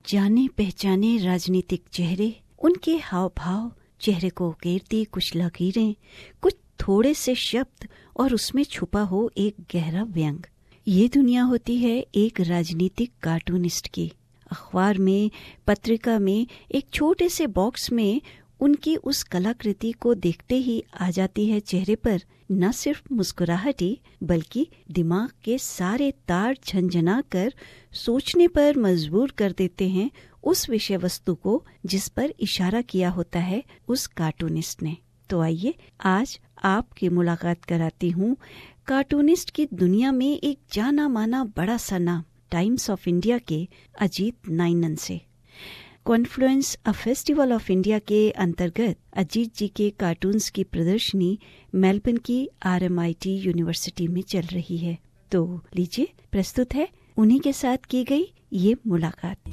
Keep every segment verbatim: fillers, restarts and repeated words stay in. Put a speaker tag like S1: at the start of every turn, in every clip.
S1: जाने पहचाने राजनीतिक चेहरे, उनके हाव भाव, चेहरे को घेरती कुछ लकीरें, कुछ थोड़े से शब्द और उसमें छुपा हो एक गहरा व्यंग। ये दुनिया होती है एक राजनीतिक कार्टूनिस्ट की। अखबार में, पत्रिका में, एक छोटे से बॉक्स में उनकी उस कलाकृति को देखते ही आ जाती है चेहरे पर न सिर्फ मुस्कुराहट ही, बल्कि दिमाग के सारे तार झंझना कर सोचने पर मजबूर कर देते हैं उस विषय वस्तु को जिस पर इशारा किया होता है उस कार्टूनिस्ट ने। तो आइए आज आपकी मुलाकात कराती हूँ कार्टूनिस्ट की दुनिया में एक जाना माना बड़ा सा नाम, टाइम्स ऑफ इंडिया के अजीत नाइनन से। Confluence a festival of India के अंतर्गत अजीत जी के कार्टून्स की प्रदर्शनी मेलबर्न की R M I T university में चल रही है। तो लीजिए प्रस्तुत है उन्हीं के साथ की गई ये मुलाकात।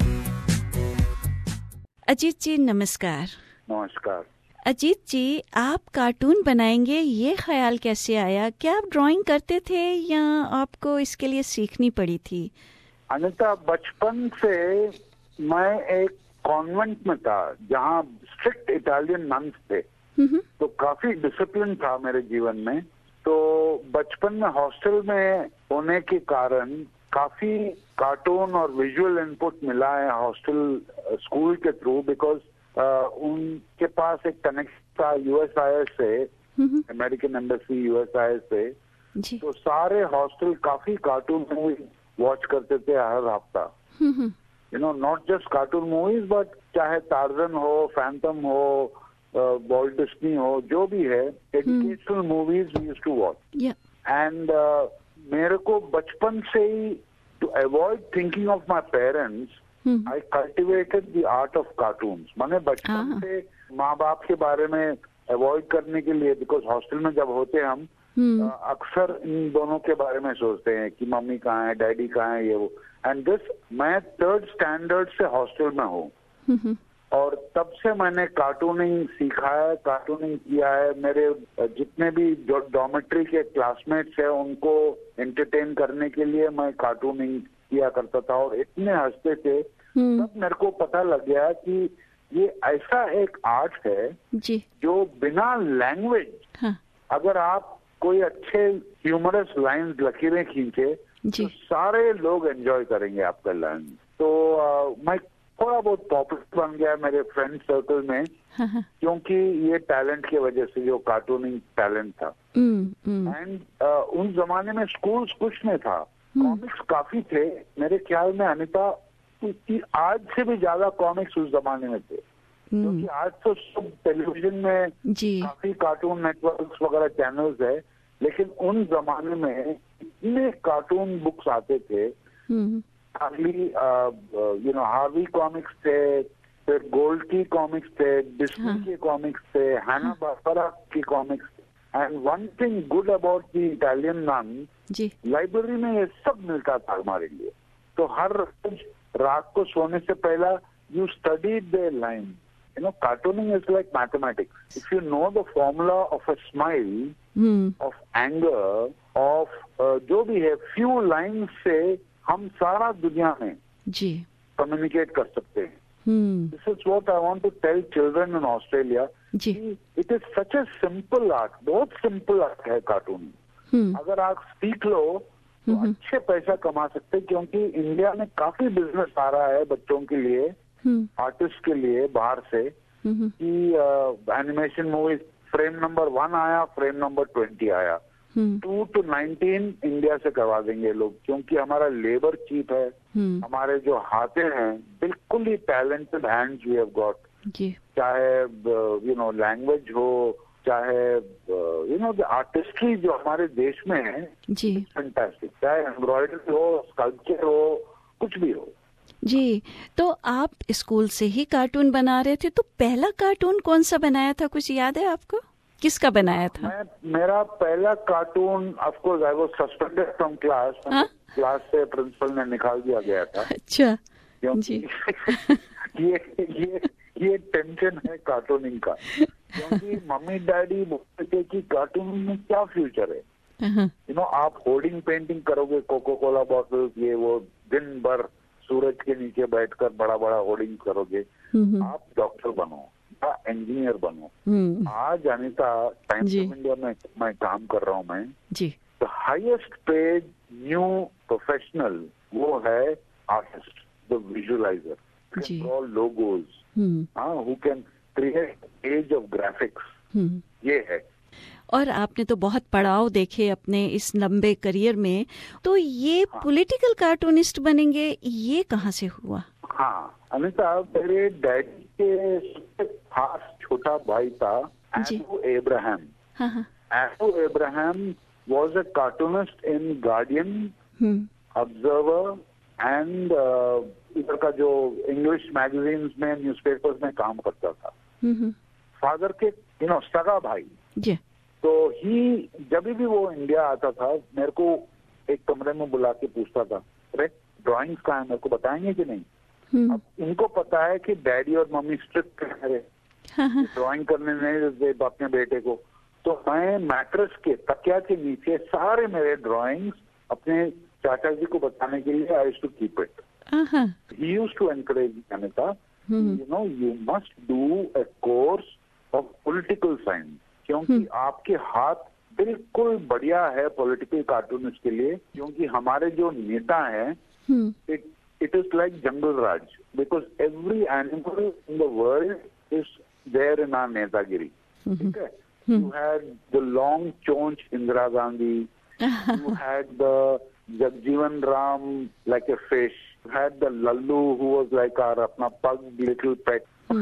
S1: अजीत जी नमस्कार।
S2: नमस्कार।
S1: अजीत जी, आप कार्टून बनाएंगे ये ख्याल कैसे आया? क्या आप ड्राइंग करते थे या आपको इसके लिए सीखनी पड़ी थी?
S2: अनिता, बचपन से मैं एक कॉन्वेंट में था जहाँ स्ट्रिक्ट इटालियन नन्स थे, तो काफी डिसिप्लिन था मेरे जीवन में। तो बचपन में हॉस्टल में होने के कारण काफी कार्टून और विजुअल इनपुट मिला है हॉस्टल स्कूल के थ्रू, बिकॉज उनके पास एक कनेक्शन था यूएसआईएस से, अमेरिकन एम्बेसी यूएसआईएस से। तो सारे हॉस्टल काफी कार्टून मूवी वॉच करते थे हर हफ्ता। You know, not just cartoon movies but चाहे टार्जन हो, फैंटम हो, वॉल्ट डिज्नी हो, जो भी है, educational movies we used to watch. And मेरे को बचपन से ही, to avoid thinking of my parents, I cultivated the art of cartoons. मैंने बचपन से माँ बाप के बारे में अवॉइड करने के लिए, बिकॉज हॉस्टल में जब होते हम अक्सर इन दोनों के बारे में सोचते हैं कि मम्मी कहाँ है, डैडी कहाँ है, ये वो। एंड दिस, मैं थर्ड स्टैंडर्ड से हॉस्टल में हूँ और तब से मैंने कार्टूनिंग सीखा है, कार्टूनिंग किया है। मेरे जितने भी डॉर्मेट्री के क्लासमेट्स हैं उनको एंटरटेन करने के लिए मैं कार्टूनिंग किया करता था और इतने हंसते थे। तब मेरे को पता लग गया कि ये ऐसा एक आर्ट है जी, जो बिना लैंग्वेज, हाँ, अगर आप कोई अच्छे ह्यूमरस लाइंस, लकीरें खींचे तो सारे लोग एंजॉय करेंगे आपका लाइन। तो आ, मैं थोड़ा बहुत पॉपुलर बन गया मेरे फ्रेंड सर्कल में, हाँ, क्योंकि ये टैलेंट की वजह से, जो कार्टूनिंग टैलेंट था। एंड उन जमाने में स्कूल्स कुछ नहीं था, कॉमिक्स काफी थे। मेरे ख्याल में अनिता, कि आज से भी ज्यादा कॉमिक्स उस जमाने में थे, क्योंकि आज तो सब टेलीविजन में काफी कार्टून नेटवर्क्स वगैरह चैनल्स है, लेकिन उन जमाने में इतने कार्टून बुक्स आते थे। Harley you know Harvey comics थे, फिर गोल्ड की कॉमिक्स थे, डिज्नी के कॉमिक्स थे, हैना बार्बरा की comics. And one thing good about the Italian nun, library में ये सब मिलता था हमारे लिए। तो हर रोज रात को सोने से पहला you studied the line. You know, cartooning is like mathematics. If you know the formula of a smile, hmm. of anger, of uh, जो भी है, few lines से हम सारा दुनिया में जी communicate कर सकते हैं। hmm. This is what I want to tell children in Australia. जी it is such a simple art, बहुत simple art है कार्टून। hmm. अगर आप सीख लो तो hmm. अच्छे पैसा कमा सकते हैं, क्योंकि इंडिया में काफी बिजनेस आ रहा है बच्चों के लिए, आर्टिस्ट के लिए बाहर से, कि animation movies frame number one आया, फ्रेम नंबर ट्वेंटी आया, टू टू नाइनटीन इंडिया से करवा देंगे लोग, क्योंकि हमारा लेबर चीप है, हमारे जो हाथे हैं बिल्कुल ही talented hands we have got, चाहे यू नो लैंग्वेज हो, चाहे यू नो द आर्टिस्ट्री जो हमारे देश में है, फैंटास्टिक, चाहे एम्ब्रॉयडरी हो, स्कल्पचर हो, कुछ भी हो।
S1: जी, तो आप स्कूल से ही कार्टून बना रहे थे, तो पहला कार्टून कौन सा बनाया था, कुछ याद है आपको? किसका बनाया था?
S2: मैं, मेरा पहला cartoon, of course I was suspended from class, class से प्रिंसिपल ने निकाल दिया गया था।
S1: अच्छा
S2: जी। ये ये ये टेंशन है कार्टूनिंग का, क्योंकि मम्मी डैडी बोलते थे कि कार्टून में क्या फ्यूचर है। यू नो, आप होर्डिंग पेंटिंग करोगे, कोको कोला बॉटल, ये वो दिन भर सूरज के नीचे बैठकर बड़ा बड़ा होर्डिंग करोगे, आप डॉक्टर बनो या इंजीनियर बनो। आज अनिता टाइम्स ऑफ इंडिया में मैं काम कर रहा हूँ मैं
S1: जी।
S2: The highest paid new professional वो है artist, the visualiser, draw logos, हाँ, who can create page of graphics, ये है।
S1: और आपने तो बहुत पड़ाव देखे अपने इस लंबे करियर में, तो ये हाँ। पॉलिटिकल कार्टूनिस्ट बनेंगे, ये कहाँ से हुआ?
S2: हाँ अनिता, मेरे डैडी के सबसे खास छोटा भाई था Andrew Abraham. Andrew Abraham was a cartoonist in Guardian, Observer and इधर का जो इंग्लिश मैगजीन्स में, न्यूज़पेपर्स में काम करता था। फादर के यू नो सगा भाई
S1: जी।
S2: तो ही जब भी वो इंडिया आता था मेरे को एक कमरे में बुला के पूछता था, अरे ड्राइंग्स कहाँ है, मेरे को बताएंगे कि नहीं? अब इनको पता है कि डैडी और मम्मी स्ट्रिक्ट है, ड्राइंग करने नहीं देते अपने बेटे को, तो मैं मैट्रेस के तकिया के नीचे सारे मेरे ड्राइंग्स अपने चाचा जी को बताने के लिए I used to keep it. He used to encourage Anita, you know you must do a course of political science, क्योंकि आपके हाथ बिल्कुल बढ़िया है पॉलिटिकल कार्टूनिस्ट के लिए, क्योंकि हमारे जो नेता हैं it it is like jungle raj, because every animal in the world is there in our नेतागिरी। ठीक है, यू हैड द लॉन्ग चोंच Indira Gandhi, you had the Jagjivan Ram like a fish, you had the Lallu who was like our अपना pug little pet.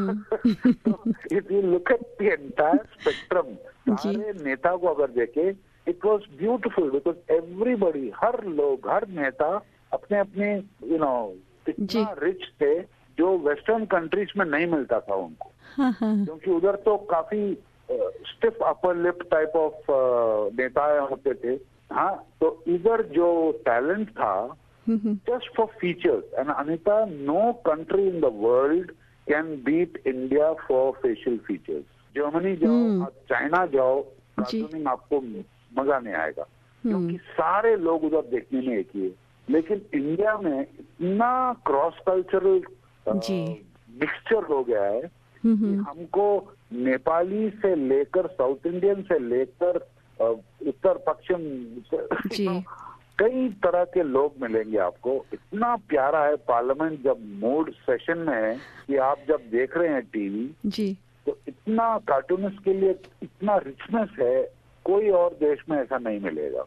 S2: If you look at the entire spectrum, सारे नेता को अगर देखे, it was beautiful because everybody, हर लोग, हर नेता अपने अपने यू नो इतना रिच थे जो वेस्टर्न कंट्रीज में नहीं मिलता था उनको, क्योंकि उधर तो काफी stiff upper lip type of नेता होते थे। हाँ, तो इधर जो टैलेंट था just for features, and Anita, no country in the world can beat India for facial features. Germany जाओ, चाइना जाओ, कार्टूनिंग आपको मजा नहीं आएगा, क्योंकि सारे लोग उधर देखने में एक ही है। लेकिन इंडिया में इतना क्रॉस कल्चरल मिक्सचर हो गया है कि हमको नेपाली से लेकर साउथ इंडियन से लेकर उत्तर पश्चिम कई तरह के लोग मिलेंगे आपको। इतना प्यारा है पार्लियामेंट जब मूड सेशन में है कि आप जब देख रहे हैं टीवी जी, तो इतना कार्टूनिस्ट के लिए इतना रिचनेस है, कोई और देश में ऐसा नहीं मिलेगा।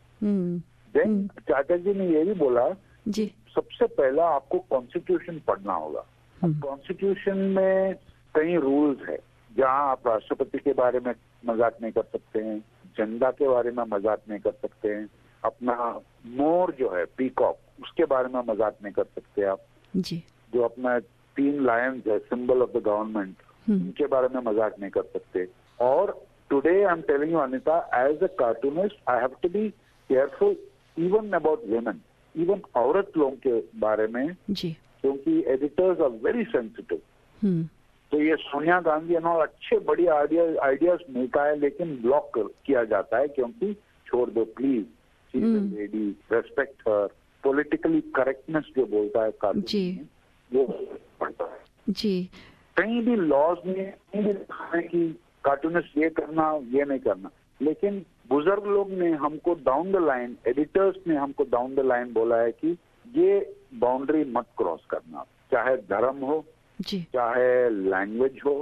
S2: देन चाचा जी ने ये भी बोला जी, सबसे पहला आपको कॉन्स्टिट्यूशन पढ़ना होगा। कॉन्स्टिट्यूशन में कई रूल्स है, जहाँ आप राष्ट्रपति के बारे में मजाक नहीं कर सकते हैं, झंडा के बारे में मजाक नहीं कर सकते हैं, अपना मोर जो है पीकॉक उसके बारे में मजाक नहीं कर सकते आप जी, जो अपना तीन लायंस है सिंबल ऑफ द गवर्नमेंट, उनके बारे में मजाक नहीं कर सकते। और today I am telling you Anita, as a cartoonist I have to be careful even about women, even औरत लोगों के बारे में जी, क्योंकि एडिटर्स आर वेरी सेंसिटिव। तो ये सोनिया गांधी एंड ऑल अच्छे बढ़िया आइडियाज मिलता है, लेकिन ब्लॉक किया जाता है, क्योंकि छोड़ दो please, lady, respect her, politically correctness जो बोलता है कार्टून में वो पड़ता है जी। कहीं भी लॉज में कहीं भी लिखा है कि कार्टूनिस्ट ये करना ये नहीं करना, लेकिन बुजुर्ग लोग ने हमको डाउन द लाइन, एडिटर्स ने हमको डाउन द लाइन बोला है कि ये बाउंड्री मत क्रॉस करना, चाहे धर्म हो जी, चाहे लैंग्वेज हो,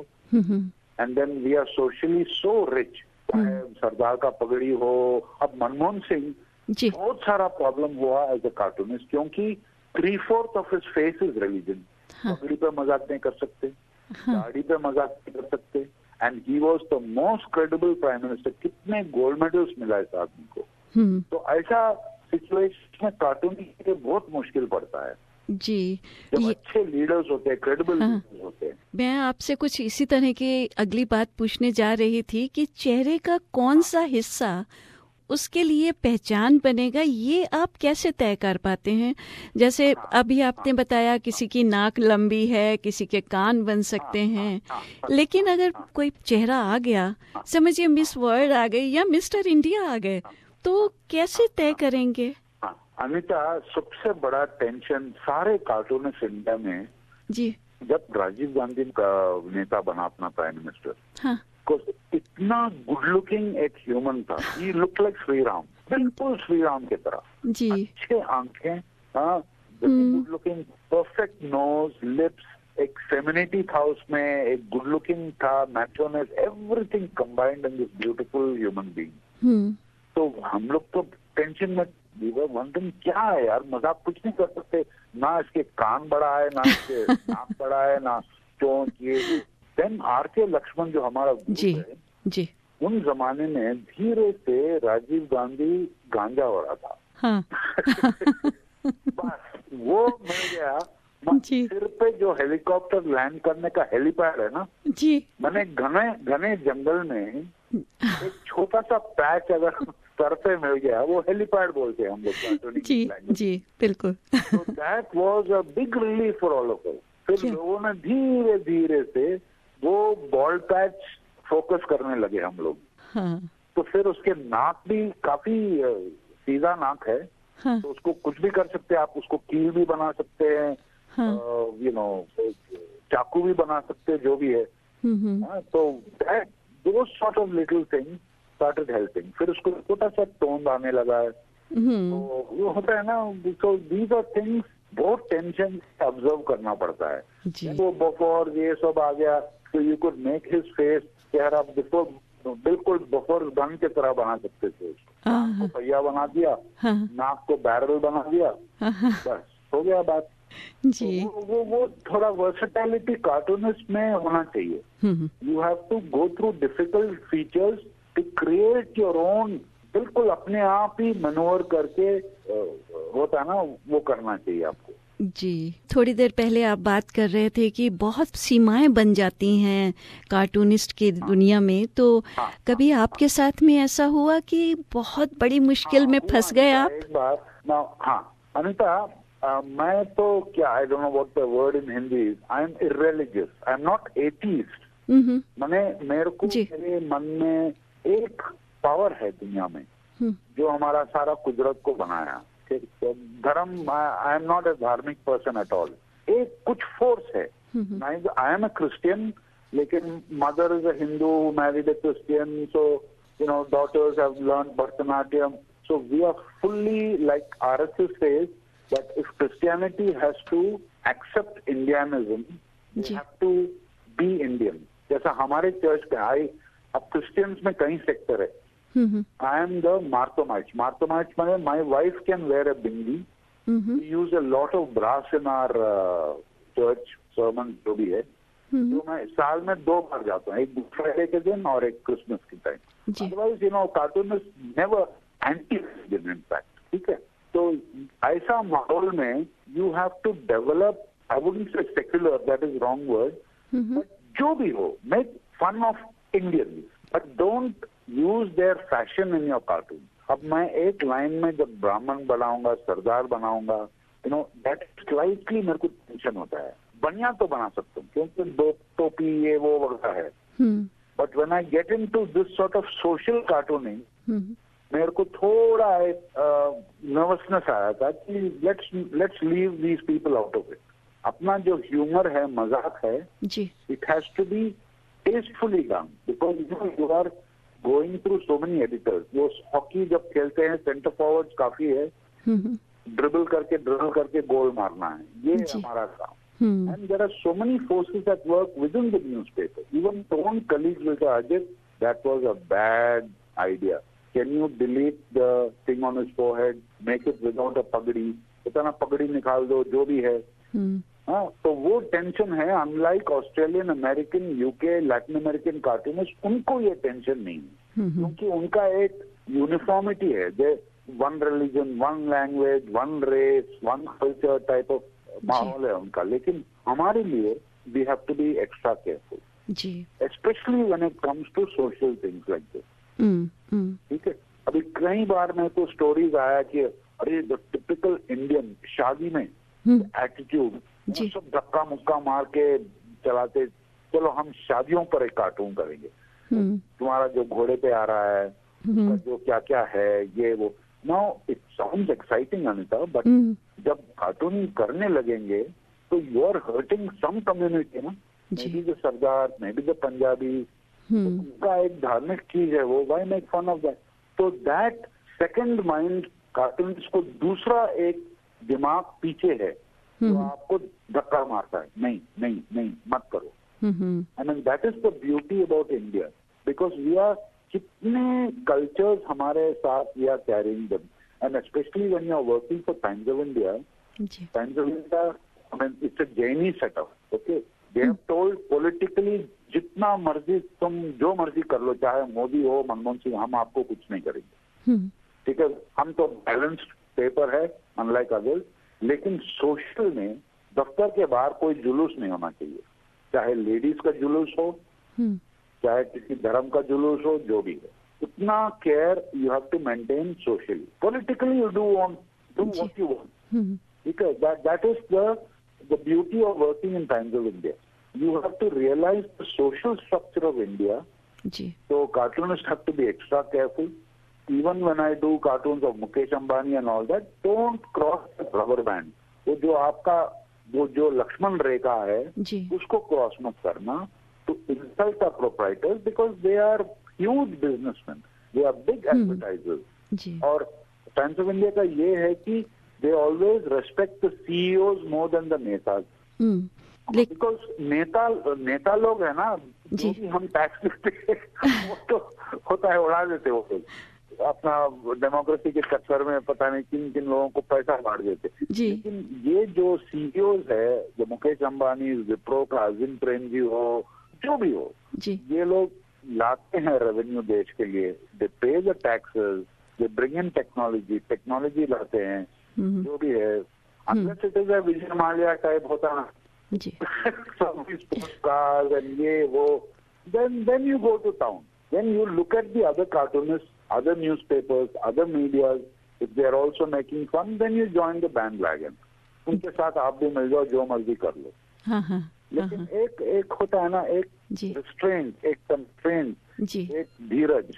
S2: and then we are socially so rich, चाहे सरदार का पगड़ी हो। अब मनमोहन सिंह जी, बहुत सारा प्रॉब्लम हुआ एज अ कार्टूनिस्ट, क्योंकि three fourth of his face is religion. पगड़ी पे मजाक नहीं कर सकते, दाढ़ी पे मजाक नहीं कर सकते, and he was the most credible prime minister. कितने गोल्ड मेडल्स मिला इस आदमी को। तो ऐसा सिचुएशन में कार्टूनिंग के लिए बहुत मुश्किल पड़ता है जी, जब अच्छे लीडर्स होते हैं, क्रेडिबल लीडर्स होते हैं।
S1: मैं आपसे कुछ इसी तरह की अगली बात पूछने जा रही थी कि चेहरे का कौन सा हिस्सा उसके लिए पहचान बनेगा, ये आप कैसे तय कर पाते हैं? जैसे अभी आपने बताया किसी की नाक लंबी है, किसी के कान बन सकते हैं, लेकिन अगर कोई चेहरा आ गया, समझिए मिस वर्ल्ड आ गई या मिस्टर इंडिया आ गए, तो कैसे तय करेंगे?
S2: हाँ, अनीता, सबसे बड़ा टेंशन सारे कार्टूनिस्ट इंडिया में
S1: जी,
S2: जब राजीव गांधी का नेता बना अपना प्राइम मिनिस्टर,
S1: हाँ,
S2: को इतना गुड लुकिंग एक ह्यूमन था, he look like Shri Ram, बिल्कुल श्री राम की तरह,
S1: जी,
S2: अच्छे आंखें, हाँ, good looking, perfect nose, lips, एक फेमिनिटी था उसमें, एक गुड लुकिंग था, machoness, everything combined in this beautiful human being. तो हम लोग तो टेंशन में, वंदन क्या है यार, मजाक कुछ नहीं कर सकते, ना इसके कान बड़ा है, ना इसके नाक बड़ा है, ना चोंच, ये। देन आर के लक्ष्मण जो हमारा गुरु है,
S1: जी,
S2: उन जमाने में धीरे से राजीव गांधी गांजा हो रहा था,
S1: हाँ।
S2: बस वो मिल गया।
S1: जी,
S2: सिर पे जो हेलीकॉप्टर लैंड करने का हेलीपैड है ना,
S1: जी,
S2: मैंने घने घने जंगल में एक छोटा सा पैच अगर सर पे मिल गया, वो हेलीपैड बोलते हैं हम लोग।
S1: जी, जी, बिल्कुल।
S2: तो that was a big relief for all of us. फिर लोगों ने धीरे धीरे से वो बॉल पैच फोकस करने लगे हम लोग।
S1: हाँ,
S2: तो फिर उसके नाक भी काफी सीधा नाक है,
S1: हाँ,
S2: तो उसको कुछ भी कर सकते हैं आप, उसको कील भी बना सकते हैं, यू नो चाकू भी बना सकते हैं, जो भी है। uh, तो that those sort of little things started helping. फिर उसको छोटा सा टोन आने लगा है, तो वो होता है ना, तो दीज आर थिंग्स बहुत टेंशन ऑब्जर्व करना पड़ता है। वो बफोर ये सब आ गया, तो you could make his face, चेहरा बिफोर बिल्कुल बफोर गन की तरह बना सकते थे उसको। नाक को पहिया बना दिया, नाक को बैरल बना दिया, बस हो गया बात। जी। तो वो, वो वो थोड़ा वर्सेटैलिटी कार्टूनिस्ट में होना चाहिए। You have to go through difficult features to create your own, बिल्कुल अपने आप ही मनोवर करके होता है ना, वो करना चाहिए आपको।
S1: जी, थोड़ी देर पहले आप बात कर रहे थे कि बहुत सीमाएं बन जाती हैं कार्टूनिस्ट की हाँ, दुनिया में, तो हाँ, कभी हाँ, आपके हाँ, साथ में ऐसा हुआ कि बहुत बड़ी मुश्किल हाँ, में फंस गए आप?
S2: एक बार ना, हाँ अनीता, Uh, मैं तो क्या, I don't know what the word in Hindi, I am irreligious, I am not atheist. मैंने मेरे को मेरे मन में एक पावर है दुनिया में जो हमारा सारा कुदरत को बनाया, ठीक, तो धर्म, आई एम नॉट ए धार्मिक पर्सन एट ऑल, एक कुछ फोर्स है। आई एम ए क्रिश्चियन, लेकिन mother is a Hindu, married a Christian, so you know daughters have learn Bharatanatyam, so we are fully like RSS says that if Christianity has to accept Indianism, we have to be Indian. जैसा हमारे church पे, आई अब Christians में कई sector है, I am the Marthomites. Marthomites माने my wife can wear a bindi, we use a lot of brass in our church sermon, जो भी है। तो मैं साल में दो बार जाता हूँ, एक गुड फ्राइडे के दिन और एक क्रिसमस के time. Otherwise you know cartoonist never anti religion in fact, ठीक है। तो ऐसा माहौल में you have to develop, I wouldn't say secular, that is wrong word, but जो भी हो, make fun of Indians, but don't use their fashion in your cartoon. अब मैं एक लाइन में जब ब्राह्मण बनाऊंगा, सरदार बनाऊंगा, यू नो दैट स्लाइटली मेरे को टेंशन होता है। बढ़िया तो बना सकता हूँ क्योंकि दो टोपी ये वो वगैरह है, but when I get into this sort of social cartooning, मेरे को थोड़ा एक नर्वसनेस आया था कि let's let's leave these people out of it. अपना जो ह्यूमर है, मजाक है, it has to be tastefully done, because you you are going through so many editors. वो हॉकी जब खेलते हैं, सेंटर फॉरवर्ड काफी है, ड्रिबल करके ड्रिबल करके गोल मारना है, ये हमारा काम। And there are so many forces at work within the newspaper. Even own colleagues will say, Ajit that was a bad idea, can you delete the thing on his forehead, make it without a पगड़ी, इतना पगड़ी निकाल दो, जो भी है। हाँ, तो वो टेंशन है। Unlike Australian, American, UK, Latin American cartoonist, उनको ये टेंशन नहीं है, क्योंकि उनका एक यूनिफॉर्मिटी है, जे one religion, one language, one race, one culture type of माहौल है उनका। लेकिन हमारे लिए we have to be extra careful, specially when it comes to social things like this. ठीक है, अभी कई बार मेरे को स्टोरीज आया कि अरे द टिपिकल इंडियन शादी में एटीट्यूड, सब धक्का मुक्का मार के चलाते, चलो हम शादियों पर एक कार्टून करेंगे, तुम्हारा जो घोड़े पे आ रहा है, जो क्या क्या है, ये वो। Now it sounds exciting Anita, but जब कार्टून करने लगेंगे तो you are hurting some community ना, may be the Sardar, may be the Punjabi, उनका एक धार्मिक चीज है वो, why make fun of that? तो दैट सेकंड माइंड कार्टून्स को दूसरा एक दिमाग पीछे है तो आपको धक्का मारता है, नहीं नहीं नहीं मत करो। I mean that is the beauty about India, because we are, कितने कल्चर्स हमारे साथ we are carrying them, and specially when you are working for Times of India, Times of India I mean it's a Jaini setup, okay, they have told politically जितना मर्जी तुम जो मर्जी कर लो, चाहे मोदी हो मनमोहन सिंह, हम आपको कुछ नहीं करेंगे, ठीक है, हम तो बैलेंस्ड पेपर है अनलाइक अदर्स, लेकिन सोशल में दफ्तर के बाहर कोई जुलूस नहीं होना चाहिए, चाहे लेडीज का जुलूस हो, चाहे किसी धर्म का जुलूस हो, जो भी है, उतना care you have to maintain socially. Politically you do want do what you want, ठीक है, that that is the the beauty of working in Times of India. You have to realise the social structure of India, so cartoonists have to be extra careful. Even when I do cartoons of Mukesh Ambani and all that, don't cross the rubber band. वो जो आपका वो जो लक्ष्मण रेखा है उसको cross मत करना, to insult our proprietors, because they are huge businessmen, they are big advertisers. और टाइम्स ऑफ इंडिया का ये है कि they always respect the C E Os more than the नेताज, बिकॉज नेता नेता लोग है ना, जो भी हम टैक्स देते हैं वो तो होता है उड़ा देते, वो अपना डेमोक्रेसी के चक्कर में पता नहीं किन किन लोगों को पैसा बांट देते। लेकिन ये जो सीईओज है, जो मुकेश अंबानी, विप्रो का अजीम प्रेमजी हो, जो भी हो, ये लोग लाते हैं रेवेन्यू देश के लिए, they pay the taxes, they bring in technology, technology लाते हैं, जो भी है, unless it is a Vijay Mallya type होता है and ये वो, then then you go to town. Then you look at the other cartoonists, other newspapers, other medias. If they are also making fun, then you join the bandwagon. उनके साथ आप भी मिल जाओ, जो मर्जी कर लो। हाँ, हाँ, लेकिन हाँ, एक एक होता है ना, एक रिस्ट्रेंट, एक कंस्ट्रेंट, एक धीरज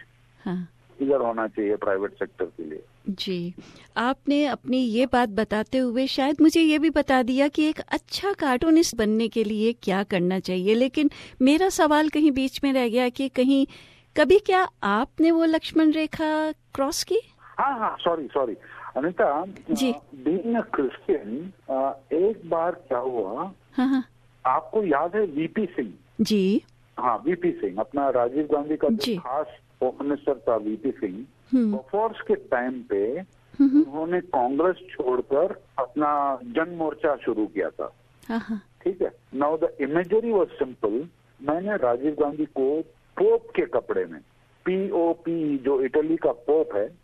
S2: इधर होना चाहिए प्राइवेट सेक्टर के लिए।
S1: जी, आपने अपनी ये बात बताते हुए शायद मुझे ये भी बता दिया कि एक अच्छा कार्टूनिस्ट बनने के लिए क्या करना चाहिए, लेकिन मेरा सवाल कहीं बीच में रह गया कि कहीं कभी क्या आपने वो लक्ष्मण रेखा क्रॉस की?
S2: हाँ हाँ, sorry sorry Anita ji, being a Christian, एक बार क्या हुआ, हाँ हाँ, आपको याद है वीपी सिंह
S1: जी? हाँ,
S2: वीपी सिंह, अपना राजीव गांधी का जो खास होम मिनिस्टर था वीपी सिंह, बफोर्स के टाइम पे उन्होंने कांग्रेस छोड़कर अपना जन मोर्चा शुरू किया था, ठीक है। Now the imagery was simple, मैंने राजीव गांधी को पोप के कपड़े में, पीओपी जो इटली का पोप है,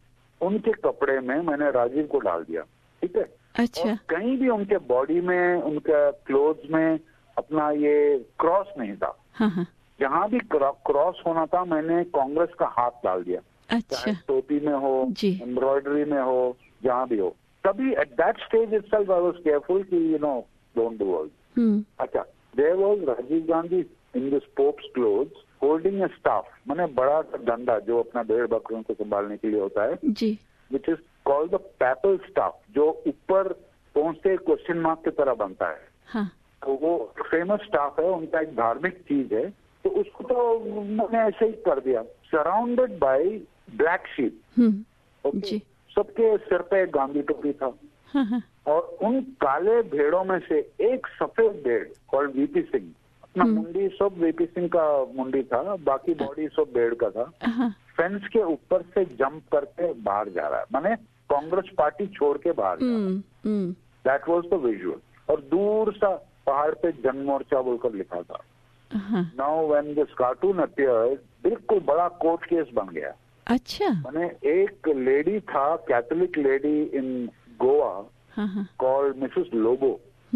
S2: उनके कपड़े में मैंने राजीव को डाल दिया, ठीक है। अच्छा। कहीं भी उनके बॉडी में, उनके क्लोथ्स में अपना ये क्रॉस नहीं था, जहां भी क्रॉस होना था मैंने कांग्रेस का हाथ डाल दिया। अच्छा। चाहे टोपी में हो, एम्ब्रॉयडरी में हो, जहां भी हो। तभी at that stage itself I was careful कि you know don't do all. अच्छा, there was Rajiv Gandhi in this pope's clothes holding a staff, माने बड़ा सा डंडा जो अपना भेड़ बकरियों को संभालने के लिए होता है, which is called the papal staff, जो ऊपर पहुंचते क्वेश्चन मार्क की तरह बनता है। हाँ। तो वो फेमस स्टाफ है, उनका एक धार्मिक चीज है, तो उसको तो मैंने ऐसे ही कर दिया, surrounded by black sheep. Okay, सबके सिर पे एक गांधी टोपी था, और उन काले भेड़ों में से एक सफेद भेड़ कॉल्ड वीपी सिंह, अपना मुंडी सब वीपी सिंह का मुंडी था, बाकी बॉडी सब भेड़ का था, फेंस के ऊपर से जंप करके बाहर जा रहा है, माने कांग्रेस पार्टी छोड़ के बाहर जा रहा है। That was the visual. और दूर सा पहाड़ पे जन मोर्चा बोलकर लिखा था। Now when this cartoon appeared, बिल्कुल बड़ा कोर्ट केस बन गया। अच्छा। मैंने एक लेडी था, Catholic lady in Goa called Mrs Lobo,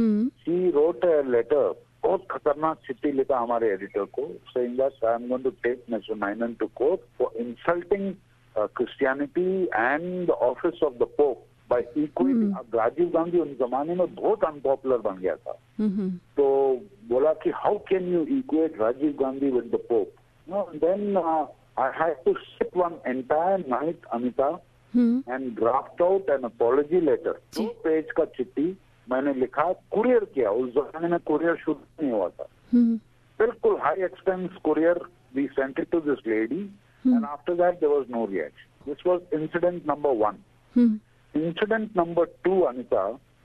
S2: she wrote a letter, बहुत खतरनाक चिट्ठी लिखा हमारे एडिटर को, saying that I am going to take Mr Ninan to court for insulting Christianity and the office of the pope by equating. Rajiv Gandhi उस जमाने में बहुत अनपॉपुलर बन गया था, तो बोला कि how can you equate Rajiv Gandhi with the pope. Then I had to sit one entire night Amita and draft out an apology letter. दो पेज का चिट्ठी मैंने लिखा, कुरियर किया। उस जमाने में कुरियर शुरू नहीं हुआ था, बिल्कुल high expense courier. We sent it to this lady and after that there was no reaction. This was incident number one. Incident number two, Anita,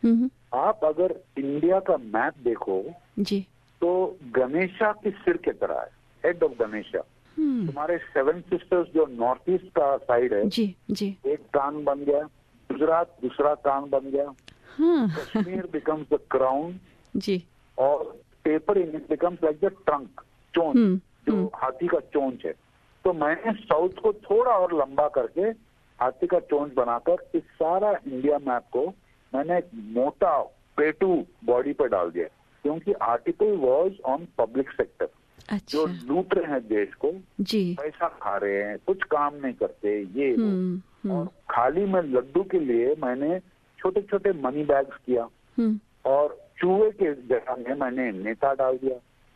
S2: आप अगर इंडिया का मैप देखो
S1: जी, तो
S2: गणेशा की सिर की तरह है, हेड ऑफ गणेशा। तुम्हारे सेवन सिस्टर्स जो नॉर्थ ईस्ट का साइड है,
S1: जी जी,
S2: एक कान बन गया, गुजरात दूसरा कान बन गया,
S1: हाँ,
S2: कश्मीर बिकम्स द क्राउन
S1: जी,
S2: और tapering it becomes like the trunk, चोंच, जो हाथी का चोंच है। तो मैंने साउथ को थोड़ा और लंबा करके हाथी का चोंच बनाकर इस सारा इंडिया मैप को मैंने एक मोटा पेटू बॉडी पर डाल दिया, क्योंकि article was on public sector.
S1: अच्छा,
S2: जो लूट रहे हैं देश को,
S1: जी,
S2: पैसा खा रहे हैं, कुछ काम नहीं करते, ये
S1: हुँ, हुँ,
S2: और खाली में लड्डू के लिए मैंने छोटे छोटे मनी बैग्स किया और चूहे के जगह में मैंने नेता डाल दिया।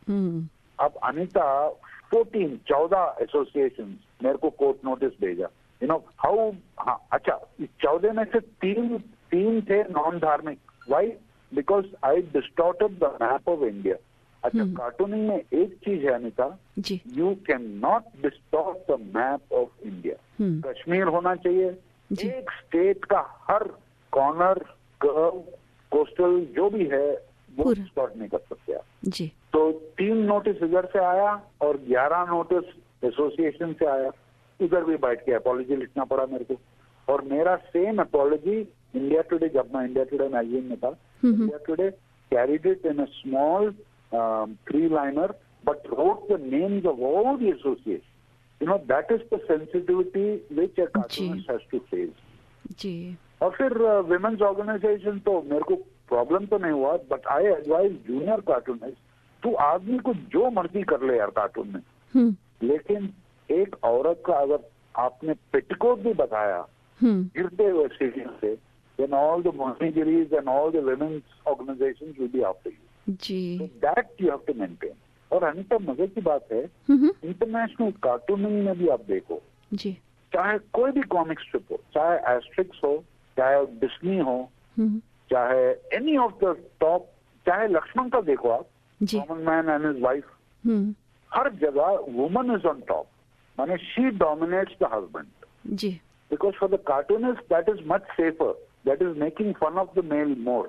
S2: अब अनिता फोर्टीन चौदह एसोसिएशन मेरे को कोर्ट नोटिस भेजा। यू नो हाउ, हाँ, अच्छा, इस चौदह में से तीन तीन थे नॉन धार्मिक। Why? Because I distorted the map of India. अच्छा, कार्टूनिंग में एक चीज है Anita, you can not distort the map of India. Kashmir होना चाहिए, एक स्टेट का हर कॉर्नर, कर्व, कोस्टल जो भी है वो डिस्टॉर्ट नहीं कर सकते आप
S1: जी।
S2: तो तीन नोटिस इधर से आया और ग्यारह नोटिस एसोसिएशन से आया। इधर भी बैठ के अपॉलॉजी लिखना पड़ा मेरे को, और मेरा सेम अपॉलॉजी इंडिया टुडे, जब मैं इंडिया टुडे मैगजीन में था, India Today carried it in a small three liner but wrote the names of all the association. You know that is the sensitivity which a cartoonist has to face
S1: जी।
S2: और फिर women's uh, organisation तो मेरे को problem तो नहीं हुआ, but I advise junior cartoonist, तू आदमी को जो मर्जी कर ले यार कार्टून में, लेकिन एक औरत का अगर आपने पेटिकोट भी बताया गिरते हुए सीढ़ियों से, then all the monasteries and all the women's organizations will be after you.
S1: Ji.
S2: So that you have to maintain. और अनिता, मजे की बात है, इंटरनेशनल कार्टूनिंग में भी आप देखो
S1: जी,
S2: चाहे कोई भी कॉमिक स्ट्रिप हो, चाहे एस्ट्रिक्स हो, चाहे डिस्नी हो, चाहे एनी ऑफ द टॉप, चाहे लक्ष्मण का देखो आप, common man and his wife, हर जगह वुमन इज ऑन टॉप, माने शी डोमिनेट्स द हस्बैंड जी। Because for the cartoonist that is much safer, that is making fun of the male more.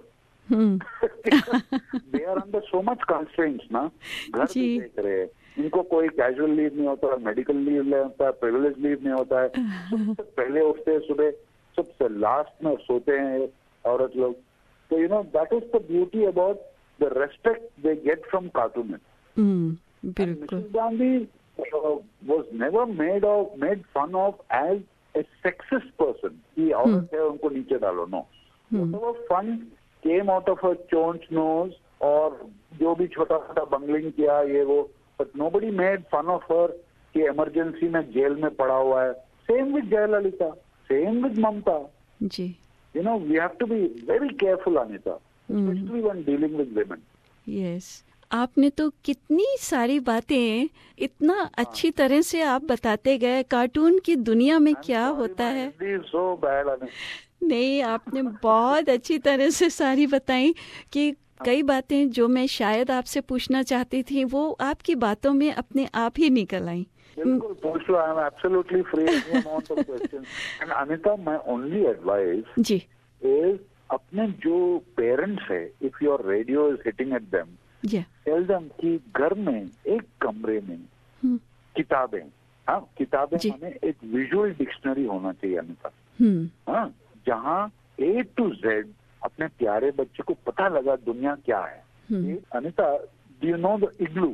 S2: They are under so much constraints ना, घर भी देख रहे हैं, इनको कोई कैजुअल लीव नहीं होता, मेडिकल लीव नहीं होता, प्रिविलेज लीव नहीं होता है, सबसे पहले उठते हैं सुबह, सबसे लास्ट में सोते हैं औरत लोग। तो you know that is the beauty about the respect they get from cartoonist.
S1: बिल्कुल।
S2: Mrs Gandhi was never made of made fun of as a sexist person कि औरत है उनको नीचे डालो, नो, वो fun came out of a चोंच nose और जो भी छोटा छोटा बंगलिंग किया ये वो, but nobody made fun of her कि इमरजेंसी में जेल में पड़ा हुआ है। Same with Jayalalithaa, same with Mamata
S1: ji.
S2: You know we have to be very careful Anita, specially when dealing with women.
S1: Yes, आपने तो कितनी सारी बातें इतना अच्छी तरह से आप बताते गए, कार्टून की दुनिया में क्या होता है।
S2: so bad,
S1: नहीं, आपने बहुत अच्छी तरह से सारी बताई कि कई बातें जो मैं शायद आपसे पूछना चाहती थी वो आपकी बातों में अपने आप ही निकल आई।
S2: बिल्कुल पूछ लो, I am absolutely free amount of questions. And Anita, my only advice जी इज अपने जो पेरेंट्स है, if your radio is hitting at them, tell them कि घर में एक कमरे में किताबें, हाँ किताबें माने एक विजुअल डिक्शनरी होना चाहिए अनिता, हाँ, जहाँ ए टू जेड अपने प्यारे बच्चे को पता लगा दुनिया क्या है। Anita, do you know the igloo?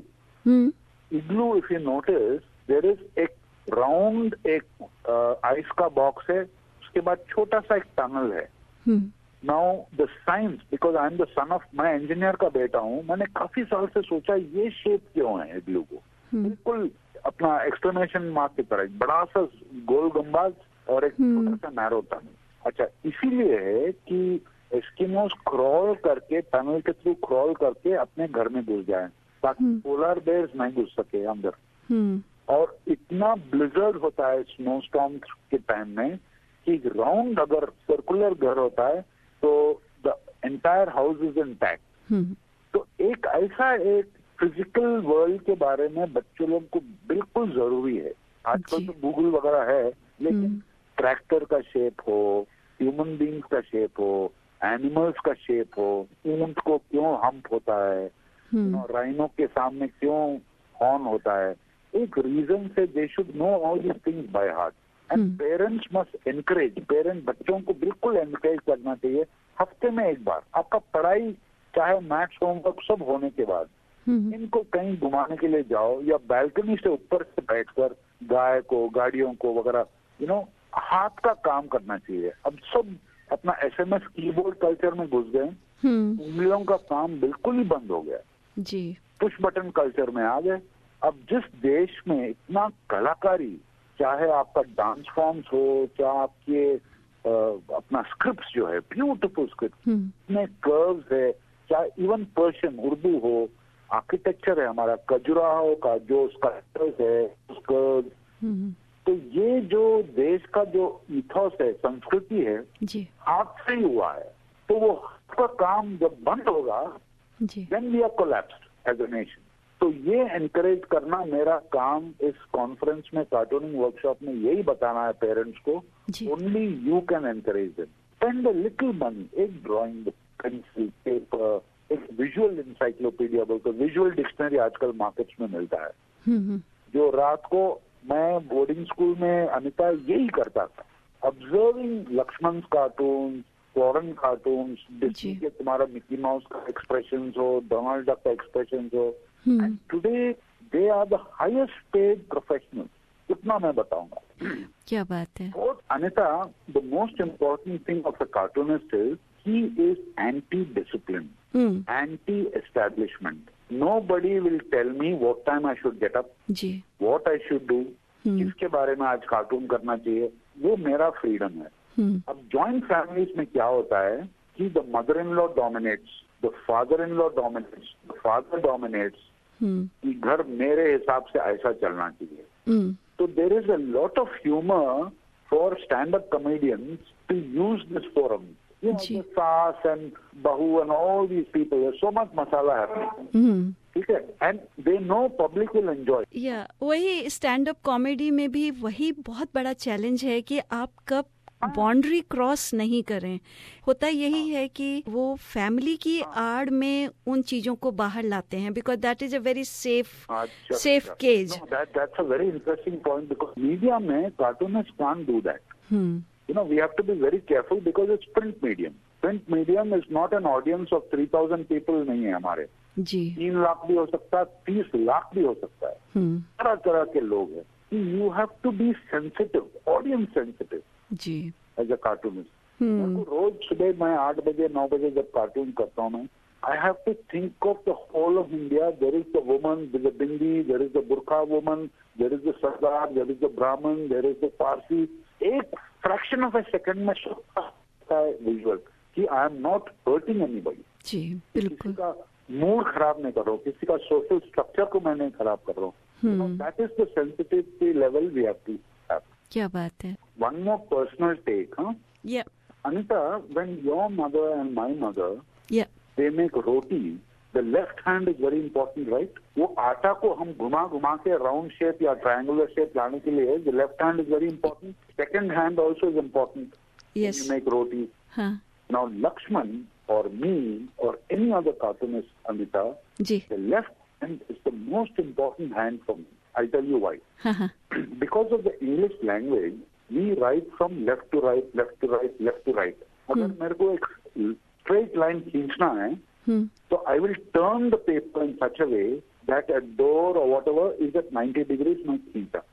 S2: Igloo, if you notice, there is एक राउंड एक आइस का बॉक्स है, उसके बाद छोटा सा एक टनल है। Now the science, because I am the son of, मैं इंजीनियर का बेटा हूँ, मैंने काफी साल से सोचा ये शेप क्यों है इग्लू को, बिल्कुल अपना एक्सक्लेमेशन मार्क की तरह, बड़ा सा गोल गुंबद और एक छोटा सा नैरो टनल। अच्छा, इसीलिए है कि एस्किमोस क्रॉल करके, टनल के थ्रू क्रॉल करके अपने घर में घुस जाए ताकि पोलर बेयर्स नहीं घुस सके अंदर। और इतना ब्लिजर्ड होता है स्नो स्टॉर्म के टाइम में कि राउंड अगर सर्कुलर घर होता है तो the entire house is intact. तो एक ऐसा एक फिजिकल वर्ल्ड के बारे में बच्चों लोग को बिल्कुल जरूरी है। आजकल तो गूगल वगैरह है, लेकिन ट्रैक्टर का शेप हो, ह्यूमन बींग्स का शेप हो, एनिमल्स का शेप हो, ऊंट को क्यों हम्प होता है, राइनो के सामने क्यों हॉर्न होता है, एक रीजन से they should know all this things by heart. And parents must encourage, parents बच्चों को बिल्कुल एनकरेज करना चाहिए। हफ्ते में एक बार आपका पढ़ाई चाहे मैथ्स होमवर्क सब होने के बाद इनको कहीं घुमाने के लिए जाओ, या बैल्कनी से ऊपर से बैठकर गाय को, गाड़ियों को वगैरह यू नो हाथ का काम करना चाहिए। अब सब अपना एसएमएस कीबोर्ड कल्चर में घुस गए, उंगलियों का काम बिल्कुल ही बंद हो गया
S1: जी,
S2: पुश बटन कल्चर में आ गए। अब जिस देश में इतना कलाकारी, चाहे आपका डांस फॉर्म्स हो, चाहे आपके आ, अपना स्क्रिप्ट जो है ब्यूटीफुल स्क्रिप्ट में कर्व्स है, चाहे इवन पर्शियन उर्दू हो, आर्किटेक्चर है हमारा खजुराहो का जो स्कल्पचर्स है, कर्व्स, तो ये जो देश का जो इथोस है, संस्कृति है,
S1: जी,
S2: हाथ से ही हुआ है। तो वो हाथ का काम जब बंद होगा, then we are collapsed as a nation. तो ये एनकरेज करना मेरा काम इस कॉन्फ्रेंस में, कार्टूनिंग वर्कशॉप में यही बताना है पेरेंट्स को, only you can encourage them. Spend a little money, एक ड्राइंग बुक, पेंसिल, पेपर, एक विजुअल इंसाइक्लोपीडिया बोलकर विजुअल डिक्शनरी आजकल मार्केट्स में मिलता है, जो रात को मैं बोर्डिंग स्कूल में अनिता यही करता था, observing Laxman cartoon, foreign cartoon, Disney के तुम्हारा मिकी माउस का एक्सप्रेशन हो, डोनाल्ड डक का एक्सप्रेशन हो, and today they are the highest paid professional. कितना मैं बताऊंगा,
S1: क्या बात है।
S2: और Anita, the most important thing of a cartoonist is he is anti discipline, anti establishment. Nobody will tell me what time I should get up,
S1: जी,
S2: what I should do, किसके बारे में आज कार्टून करना चाहिए, वो मेरा फ्रीडम है। अब जॉइंट फैमिलीज में क्या होता है कि the mother in law dominates, the father in law dominates, the father dominates, कि घर मेरे हिसाब से ऐसा चलना चाहिए। तो there is a lot of humour for stand up comedians to use this forum. You know, the saas and bahu and all these people, there's so much masala happening. ठीक है, and they know public will enjoy.
S1: या वही stand up comedy में भी वही बहुत बड़ा challenge है कि आप कब बाउंड्री क्रॉस नहीं करें। होता यही है कि वो फैमिली की आड़ में उन चीजों को बाहर लाते हैं, because that is a very safe safe cage.
S2: That's a very interesting point, because media में cartoonist can't do that. You know, we have to be very careful because it's print medium. Print medium is not an audience of three thousand people नहीं है हमारे।
S1: जी,
S2: तीन लाख भी हो सकता है, तीस लाख भी हो सकता है, तरह तरह के लोग हैं। You have to be sensitive, audience sensitive.
S1: Ji,
S2: as a cartoonist। रोज सुबह मैं आठ बजे नौ बजे जब कार्टून करता हूँ मैं, I have to think of the whole of India. There is the woman, there is the Bindi, there is the Burkha woman, there is the Sardar, there is the Brahmin, there is the Parsi. एक fraction of a second में शोता है visual कि I am not hurting anybody.
S1: जी, बिल्कुल।
S2: किसी का mood खराब नहीं कर रहा हूँ, किसी का सोशल स्ट्रक्चर को मैं नहीं खराब कर रहा हूँ। That is the sensitivity level we have to have.
S1: क्या बात है।
S2: वन मोर पर्सनल टेक, हाँ, Anita, when your mother and my mother they make roti, the left hand is very important, right? वो आटा को हम घुमा घुमा के राउंड शेप या ट्रायंगुलर शेप लाने के लिए the left hand is very important. Second hand also is important.
S1: Yes.
S2: You make roti.
S1: Huh.
S2: Now Lakshman or me or any other cartoonist, Amita,
S1: ji,
S2: the left hand is the most important hand for me. I'll tell you why.
S1: हाँ,
S2: Because of the English language, we write from left to right, left to right, left to right. अगर मेरे को एक straight line खींचना है, so I will turn the paper in such a way that a door or whatever is at ninety degrees मैं खींचा।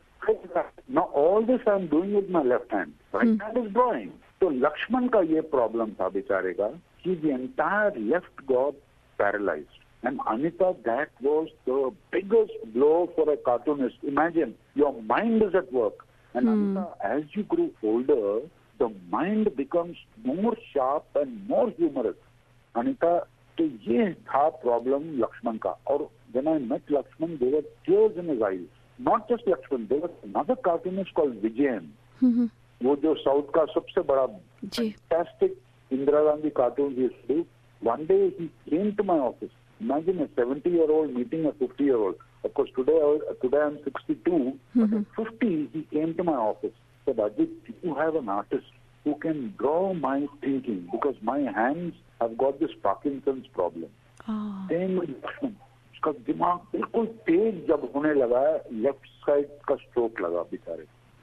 S2: Now all this I'm doing with my left hand. Right hand is drawing. तो लक्ष्मण का ये problem था बेचारे का कि the entire left got paralyzed. And Anita, that was the biggest blow for a cartoonist. Imagine, your mind is at work. And hmm. Anita, as you grew older, the mind becomes more sharp and more humorous. Anita, तो ये था problem Lakshman का। और when I met Lakshman, there were tears in his eyes. Not just Lakshman, there was another cartoonist called Vijayan. वो जो south का सबसे बड़ा fantastic Indira Gandhi cartoon used to do. One day he came to my office. Imagine a seventy-year-old meeting a fifty-year-old. Of course, today I, today I'm sixty-two. Mm-hmm. But at fifty, he came to my office. Said, Ajit, you have an artist who can draw my thinking because my hands have got this Parkinson's problem. Oh. Same with Lakshman. उसका दिमाग बिल्कुल तेज जब होने लगा, left side का stroke लगा बेचारे.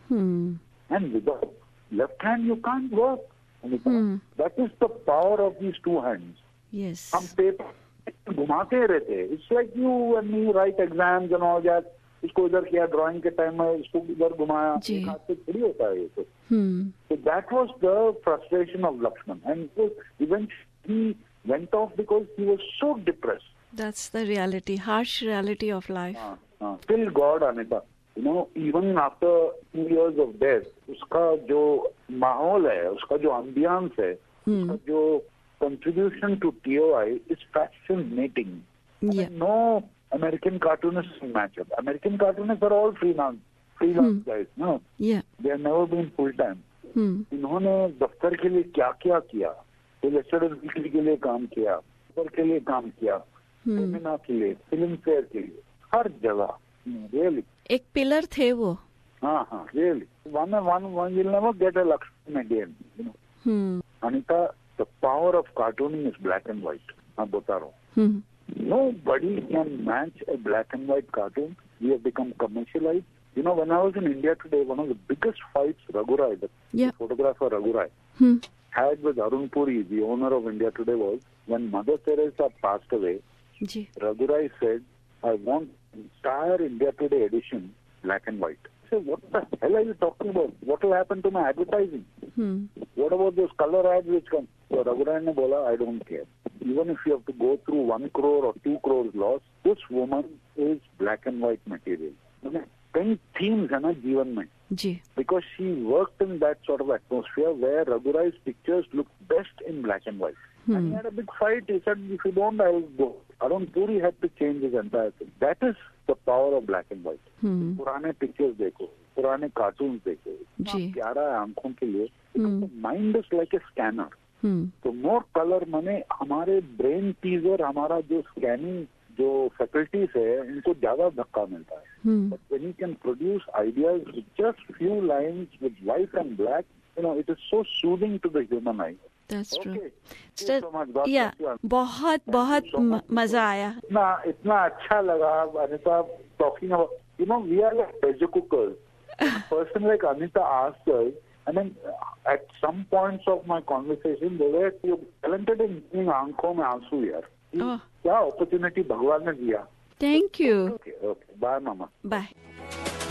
S2: And without left hand you can't work. Hmm. That is the power of these two hands.
S1: Yes.
S2: हम पेपर घुमाते रहते हैं. It's like you and me write exams and all that. इसको इधर किया ड्राइंग के टाइम में, इसको इधर घुमाया. एक हाथ से थोड़ी होता है ये तो. So that was the frustration of Lakshman, and eventually he went off because he was so depressed.
S1: That's the reality, harsh reality of life.
S2: हाँ, हाँ. Till God, Anita. You know, even after two years of death, उसका जो माहौल है, उसका जो ambience है, hmm. उसका जो contribution to T O I is fascinating. Yeah. I mean, no American cartoonists can match up. American cartoonists are all freelance, freelance hmm. guys. No,
S1: yeah,
S2: they have never been full time. Hmm. इन्होंने दफ्तर के लिए क्या क्या किया, illustrated weekly के लिए काम किया, पेपर के लिए काम किया, सेमिनार के लिए, फिल्म फेयर के लिए, हर जगह. Really.
S1: एक पिलर थे वो.
S2: हाँ हाँ, really. One one one will never get a Lakshman again. You know. Hmm. Anita, the power of cartooning is black and white. मैं बता रहा हूँ. Hmm. Nobody can match a black and white cartoon. We have become commercialized. You know, when I was in India Today, one of the biggest fights Raghu Rai, the yeah. photographer Raghu Rai, hmm. had with Arun Puri, the owner of India Today, was when Mother Teresa passed away. Ji. Raghu Rai said, I want entire India Today edition black and white. I said, what the hell are you talking about? What will happen to my advertising? Hmm. What about those color ads which come? So Raghu Rai ne bola, I don't care. Even if you have to go through one crore or two crores loss, this woman is black and white material. Okay? Many themes है ना जीवन में.
S1: जी.
S2: Because she worked in that sort of atmosphere where Raghu Rai's pictures look best in black and white. Hmm. And he had a big fight. He said, if you don't, I will go. Arun Puri had to change his entire thing. That is the power of black and white. Hmm. पुराने pictures देखो, पुराने cartoons देखो. जी. प्यारा है आंखों के लिए. Hmm. The mind is like a scanner. Hmm. तो more color माने हमारे brain teaser, हमारा जो scanning जो faculties है, इनको ज्यादा धक्का मिलता है. Hmm. But when you can produce ideas with just few lines with white and black, you know, it is so soothing to the human eye.
S1: That's
S2: okay.
S1: true.
S2: So, so much. God
S1: yeah, बहुत बहुत so मजा आया.
S2: इतना इतना अच्छा लगा Anita talking about. You know, we are like pressure cookers. A person like Anita asked us, I mean, at some points of my conversation, they were talented in giving आंखों में आंसू यार.
S1: Oh.
S2: क्या opportunity भगवान ने दिया.
S1: Thank you.
S2: Okay, okay. Bye, Mama.
S1: Bye.